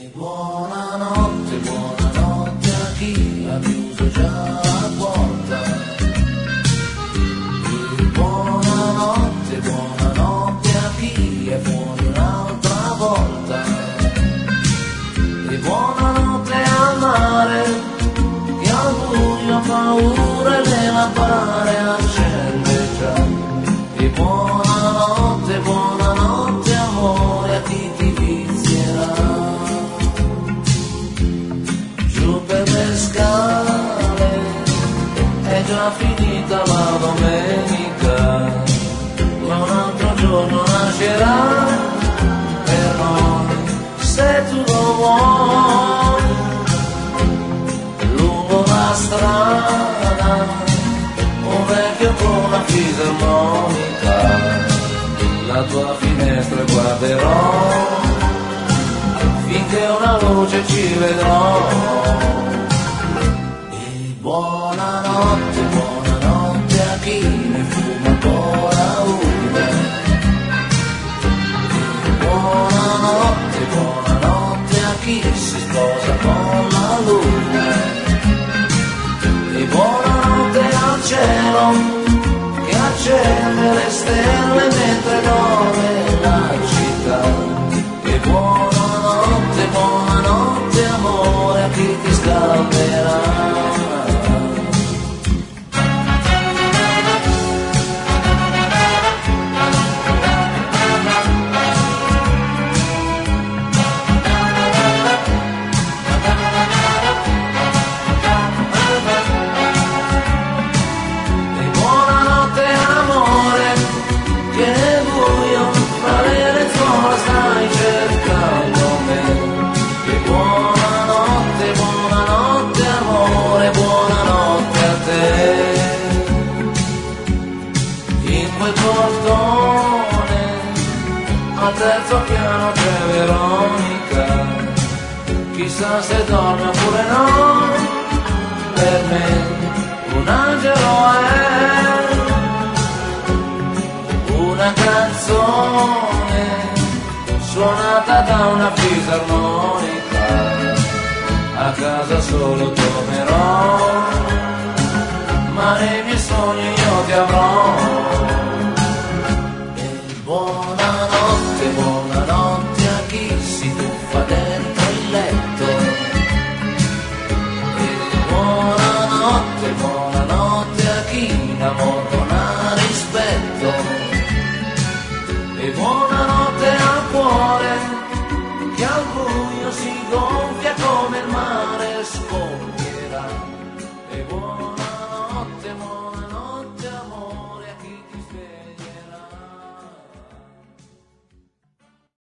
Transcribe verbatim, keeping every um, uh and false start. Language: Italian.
Buonanotte, buonanotte a chi ha chiuso già la porta. E buonanotte, buonanotte a chi è fuori un'altra volta. E buonanotte al mare che al buio ha paura e le lampade accende già. E buonanotte, buonanotte amore a chi ti vizierà. Per le scale è già finita la domenica, ma un altro giorno nascerà per noi, se tu lo vuoi. Lungo la strada un vecchio con una fisarmonica, la tua finestra guarderò finché una luce ci vedrò. E buonanotte, buonanotte a chi ne fuma ancora una. E buonanotte, buonanotte a chi si sposa con la luna. E buonanotte al cielo che accende le stelle mentre dorme la città. E buonanotte, buonanotte amore a chi ti scalderà. E buonanotte amore che nel buio fra le lenzuola stai cercando me. E buonanotte, buonanotte amore, buonanotte a te. In quel portone al terzo piano c'è Veronica, chissà se dorme oppure no. Per me un angelo è una canzone suonata da una fisarmonica. A casa solo tornerò, ma nei miei sogni io ti avrò.